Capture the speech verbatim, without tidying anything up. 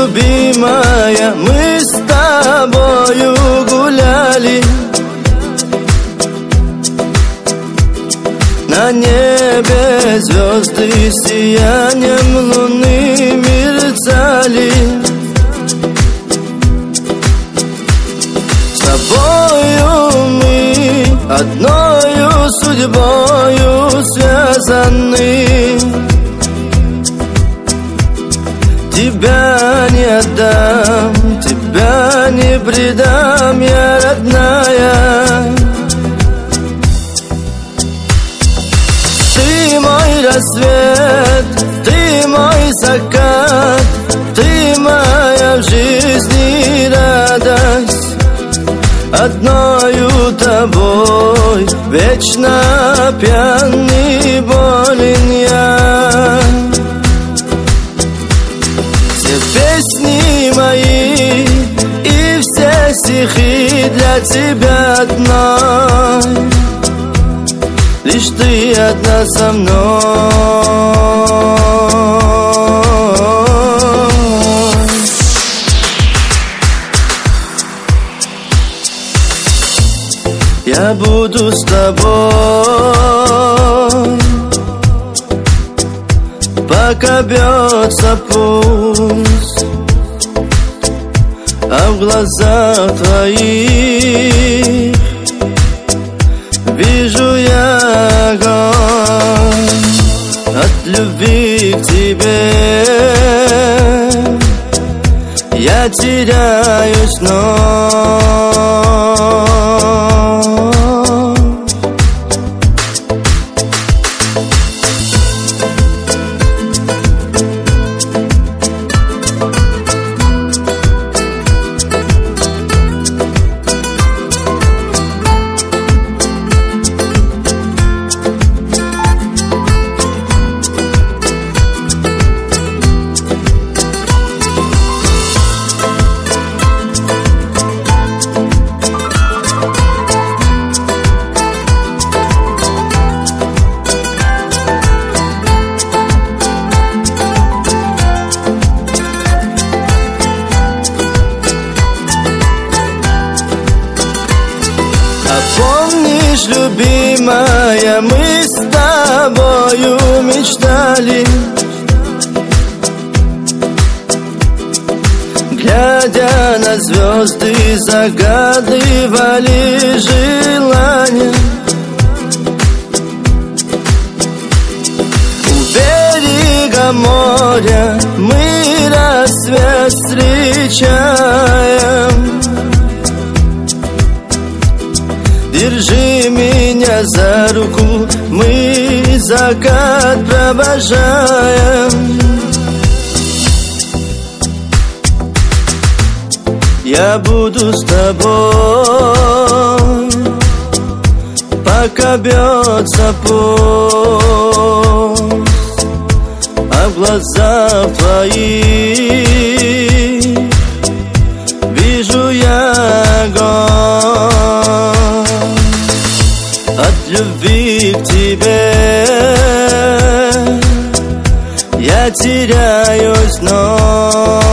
любимая, мы с тобою гуляли. На небе звезды сиянием луны мерцали. С тобою мы одною судьбою связаны. Тебя не отдам, тебя не предам, я родная. Ты мой рассвет, ты мой закат, ты моя в жизни радость. Одною тобой вечно пьяный болен я. Все песни мои и все стихи для тебя одной. Лишь ты одна со мной. Я буду с тобой, пока бьется пульс, а в глазах твоих вижу я огонь от любви к тебе. Я теряюсь вновь. Помнишь, любимая, мы с тобою мечтали, глядя на звезды, загадывали желания. У берега моря мы рассвет встречаем. Держи меня за руку, мы закат провожаем. Я буду с тобой, пока бьется пульс, а в глазах твоих вижу я огонь от любви к тебе. Я теряюсь вновь.